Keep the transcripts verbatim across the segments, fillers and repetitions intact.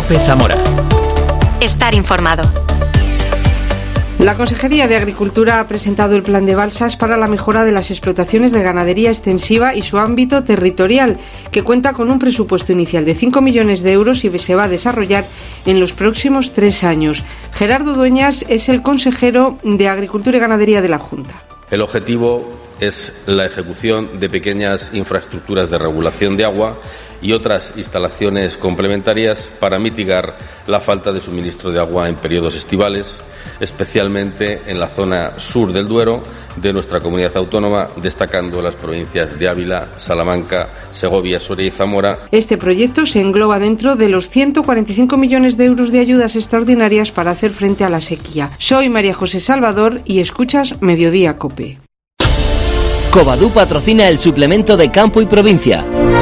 COPE Zamora. Estar informado. La Consejería de Agricultura ha presentado el plan de Balsas para la mejora de las explotaciones de ganadería extensiva y su ámbito territorial, que cuenta con un presupuesto inicial de cinco millones de euros y se va a desarrollar en los próximos tres años. Gerardo Dueñas es el consejero de Agricultura y Ganadería de la Junta. El objetivo es la ejecución de pequeñas infraestructuras de regulación de agua y otras instalaciones complementarias para mitigar la falta de suministro de agua en periodos estivales, especialmente en la zona sur del Duero de nuestra comunidad autónoma, destacando las provincias de Ávila, Salamanca, Segovia, Soria y Zamora. Este proyecto se engloba dentro de los ciento cuarenta y cinco millones de euros de ayudas extraordinarias para hacer frente a la sequía. Soy María José Salvador y escuchas Mediodía COPE. Covadú patrocina el suplemento de Campo y Provincia.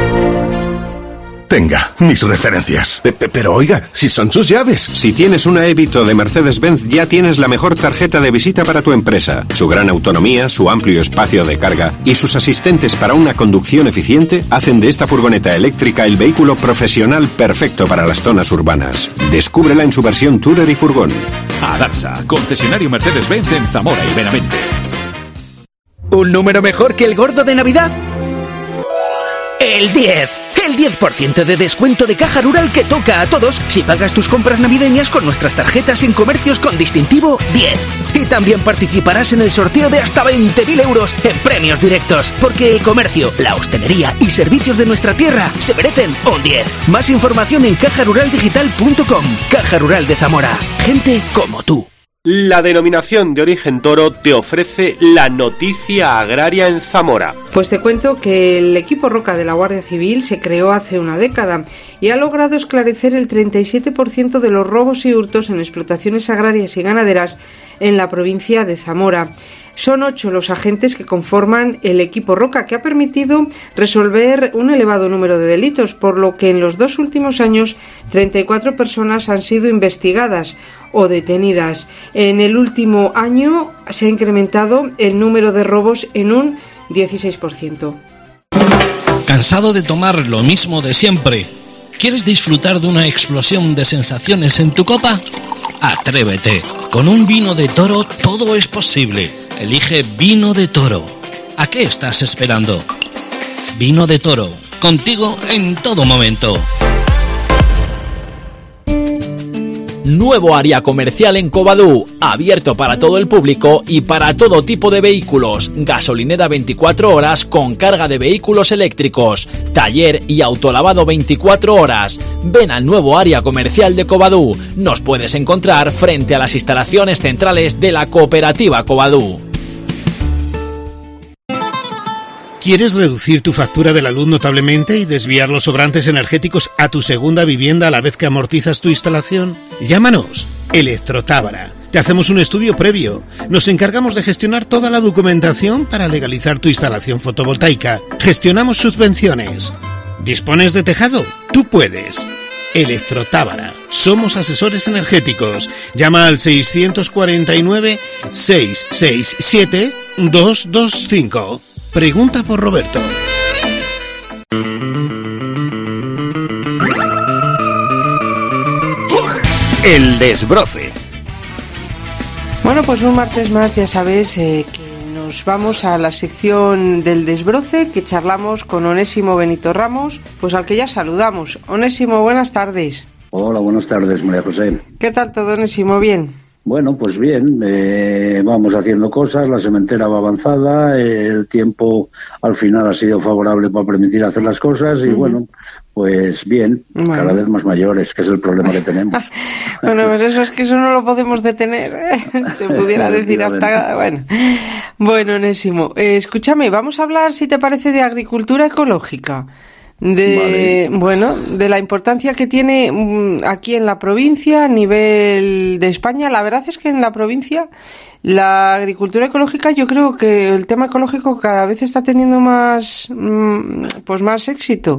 Tenga, mis referencias. Pero oiga, si son sus llaves. Si tienes una Evito de Mercedes-Benz, ya tienes la mejor tarjeta de visita para tu empresa. Su gran autonomía, su amplio espacio de carga y sus asistentes para una conducción eficiente hacen de esta furgoneta eléctrica el vehículo profesional perfecto para las zonas urbanas. Descúbrela en su versión Tourer y Furgón. Adarsa, concesionario Mercedes-Benz en Zamora y Benavente. ¿Un número mejor que el gordo de Navidad? El diez. El diez por ciento de descuento de Caja Rural que toca a todos si pagas tus compras navideñas con nuestras tarjetas en comercios con distintivo diez. Y también participarás en el sorteo de hasta veinte mil euros en premios directos, porque el comercio, la hostelería y servicios de nuestra tierra se merecen un diez. Más información en caja rural digital punto com. Caja Rural de Zamora. Gente como tú. La denominación de origen toro te ofrece la noticia agraria en Zamora. Pues te cuento que el equipo Roca de la Guardia Civil se creó hace una década y ha logrado esclarecer el treinta y siete por ciento de los robos y hurtos en explotaciones agrarias y ganaderas en la provincia de Zamora. Son ocho los agentes que conforman el equipo Roca, que ha permitido resolver un elevado número de delitos, por lo que en los dos últimos años treinta y cuatro personas han sido investigadas o detenidas. En el último año se ha incrementado el número de robos en un dieciséis por ciento. ¿Cansado de tomar lo mismo de siempre? ¿Quieres disfrutar de una explosión de sensaciones en tu copa? Atrévete. Con un vino de Toro todo es posible. Elige Vino de Toro. ¿A qué estás esperando? Vino de Toro, contigo en todo momento. Nuevo área comercial en Covadú, abierto para todo el público y para todo tipo de vehículos. Gasolinera veinticuatro horas con carga de vehículos eléctricos. Taller y autolavado veinticuatro horas. Ven al nuevo área comercial de Covadú. Nos puedes encontrar frente a las instalaciones centrales de la cooperativa Covadú. ¿Quieres reducir tu factura de la luz notablemente y desviar los sobrantes energéticos a tu segunda vivienda a la vez que amortizas tu instalación? Llámanos, Electrotábara. Te hacemos un estudio previo. Nos encargamos de gestionar toda la documentación para legalizar tu instalación fotovoltaica. Gestionamos subvenciones. ¿Dispones de tejado? Tú puedes. Electrotábara. Somos asesores energéticos. Llama al seiscientos cuarenta y nueve, seiscientos sesenta y siete, doscientos veinticinco. Pregunta por Roberto. El desbroce. Bueno, pues un martes más ya sabes eh, que nos vamos a la sección del desbroce, que charlamos con Onésimo Benito Ramos, pues al que ya saludamos. Onésimo, buenas tardes. Hola, buenas tardes, María José. ¿Qué tal todo, Onésimo? ¿Bien? Bueno, pues bien, eh, vamos haciendo cosas, la sementera va avanzada, eh, el tiempo al final ha sido favorable para permitir hacer las cosas y uh-huh. bueno, pues bien, bueno. Cada vez más mayores, que es el problema que tenemos. Bueno, pues eso es que eso no lo podemos detener, ¿eh? Se pudiera decir hasta... Bueno, bueno, Onésimo, eh, escúchame, vamos a hablar, si te parece, de agricultura ecológica. De vale. Bueno, de la importancia que tiene um, aquí en la provincia a nivel de España. La verdad es que en la provincia la agricultura ecológica, yo creo que el tema ecológico cada vez está teniendo más um, pues más éxito.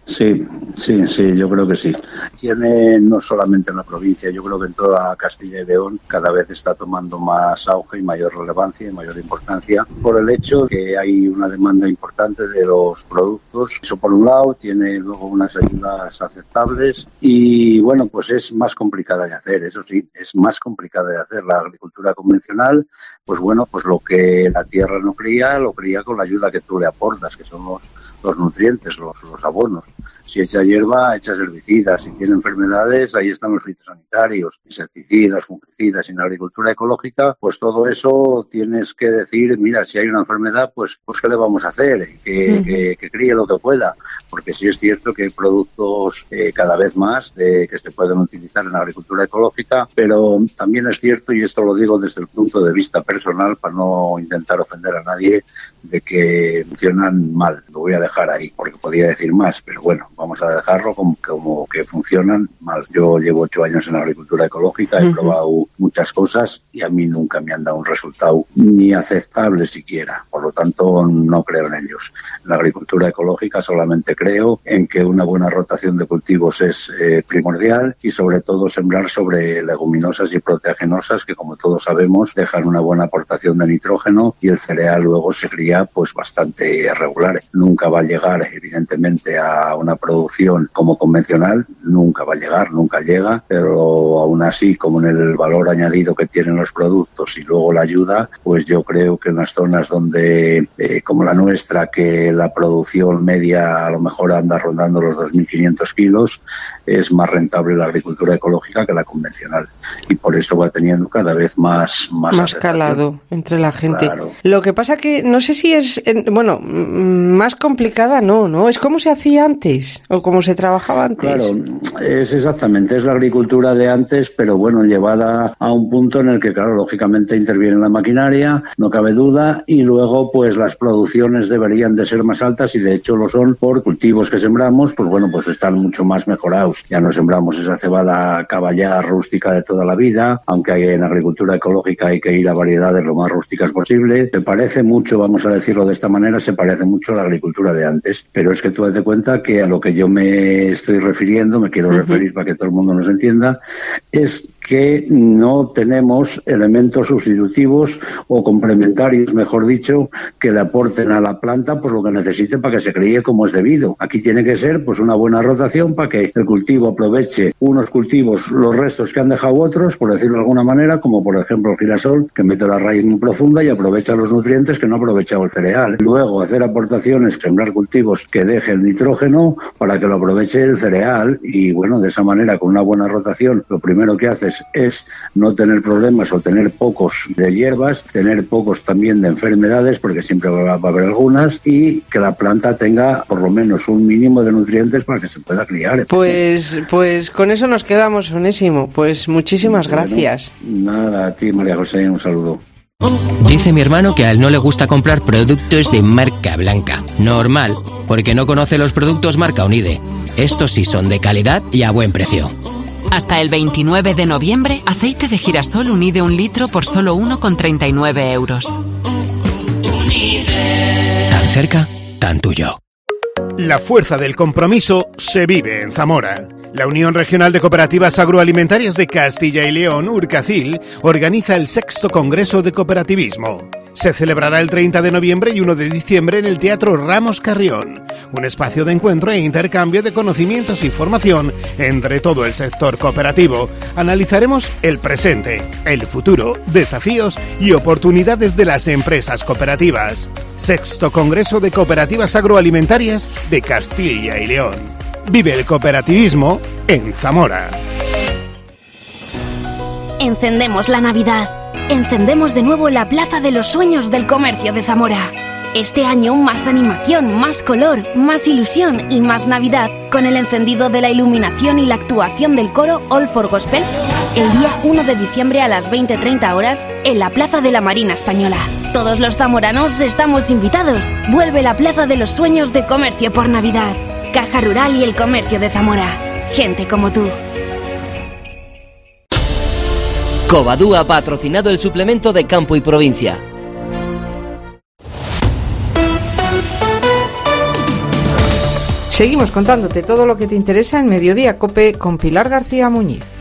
Sí, sí, sí, yo creo que sí. Tiene no solamente en la provincia, yo creo que en toda Castilla y León cada vez está tomando más auge y mayor relevancia y mayor importancia por el hecho de que hay una demanda importante de los productos. Eso por un lado, tiene luego unas ayudas aceptables y bueno, pues es más complicada de hacer, eso sí, es más complicada de hacer. La agricultura convencional, pues bueno, pues lo que la tierra no cría, lo cría con la ayuda que tú le aportas, que son los los nutrientes, los, los abonos. Si echa hierba, echas herbicidas. Si tiene enfermedades, ahí están los fitosanitarios, insecticidas, fungicidas. Y en la agricultura ecológica, pues todo eso tienes que decir, mira, si hay una enfermedad, pues, pues ¿qué le vamos a hacer? Que, uh-huh. que, que críe lo que pueda. Porque sí es cierto que hay productos eh, cada vez más de, que se pueden utilizar en la agricultura ecológica, pero también es cierto, y esto lo digo desde el punto de vista personal, para no intentar ofender a nadie, de que funcionan mal. Lo voy a dejar ahí, porque podría decir más, pero bueno, vamos a dejarlo como, como que funcionan mal. Yo llevo ocho años en la agricultura ecológica, he uh-huh. probado muchas cosas y a mí nunca me han dado un resultado ni aceptable siquiera. Por lo tanto, no creo en ellos. En la agricultura ecológica solamente creo en que una buena rotación de cultivos es eh, primordial y sobre todo sembrar sobre leguminosas y proteaginosas que, como todos sabemos, dejan una buena aportación de nitrógeno y el cereal luego se cría pues bastante regular. Nunca va a llegar, evidentemente, a una producción como convencional, nunca va a llegar, nunca llega, pero aún así, como en el valor añadido que tienen los productos y luego la ayuda, pues yo creo que en las zonas donde, eh, como la nuestra, que la producción media a lo mejor anda rondando los dos mil quinientos kilos, es más rentable la agricultura ecológica que la convencional. Y por eso va teniendo cada vez más... Más, más calado entre la gente. Claro. Lo que pasa que no sé si es, bueno, más complicada no, ¿no? Es como se hacía antes o como se trabajaba antes. Claro, es exactamente, es la agricultura de antes, pero bueno, llevada a un punto en el que, claro, lógicamente interviene la maquinaria, no cabe duda, y luego pues las producciones deberían de ser más altas y de hecho lo son por cultivos que sembramos, pues bueno, pues están mucho más mejorados. Ya no sembramos esa cebada caballá rústica de toda la vida, aunque hay en agricultura ecológica hay que ir a variedades lo más rústicas posible. Se parece mucho, vamos a decirlo de esta manera, se parece mucho a la agricultura de antes, pero es que tú date cuenta que a lo que yo me estoy refiriendo, me quiero uh-huh. referir para que todo el mundo nos entienda, es que no tenemos elementos sustitutivos o complementarios, mejor dicho, que le aporten a la planta pues lo que necesite para que se críe como es debido. Aquí tiene que ser pues una buena rotación para que el cultivo aproveche unos cultivos, los restos que han dejado otros, por decirlo de alguna manera, como por ejemplo el girasol, que mete la raíz muy profunda y aprovecha los nutrientes que no ha aprovechado el cereal. Luego hacer aportaciones, sembrar cultivos que dejen nitrógeno para que lo aproveche el cereal y bueno, de esa manera con una buena rotación, lo primero que haces es no tener problemas o tener pocos de hierbas, tener pocos también de enfermedades, porque siempre va a haber algunas, y que la planta tenga por lo menos un mínimo de nutrientes para que se pueda criar. Pues, pues con eso nos quedamos, Onésimo. Pues muchísimas bueno, gracias. Nada, a ti, María José, un saludo. Dice mi hermano que a él no le gusta comprar productos de marca blanca. Normal, porque no conoce los productos marca Unide. Estos sí son de calidad y a buen precio. Hasta el veintinueve de noviembre, aceite de girasol Unide un litro por solo uno con treinta y nueve euros. Tan cerca, tan tuyo. La fuerza del compromiso se vive en Zamora. La Unión Regional de Cooperativas Agroalimentarias de Castilla y León, Urcacil, organiza el sexto Congreso de Cooperativismo. Se celebrará el treinta de noviembre y uno de diciembre en el Teatro Ramos Carrión, un espacio de encuentro e intercambio de conocimientos y formación entre todo el sector cooperativo. Analizaremos el presente, el futuro, desafíos y oportunidades de las empresas cooperativas. Sexto Congreso de Cooperativas Agroalimentarias de Castilla y León. Vive el cooperativismo en Zamora. Encendemos la Navidad. Encendemos de nuevo la Plaza de los Sueños del Comercio de Zamora. Este año más animación, más color, más ilusión y más Navidad con el encendido de la iluminación y la actuación del coro All for Gospel el día uno de diciembre a las veinte treinta horas en la Plaza de la Marina Española. Todos los zamoranos estamos invitados. Vuelve la Plaza de los Sueños de Comercio por Navidad. Caja Rural y el Comercio de Zamora. Gente como tú. Covadú ha patrocinado el suplemento de Campo y Provincia. Seguimos contándote todo lo que te interesa en Mediodía COPE con Pilar García Muñiz.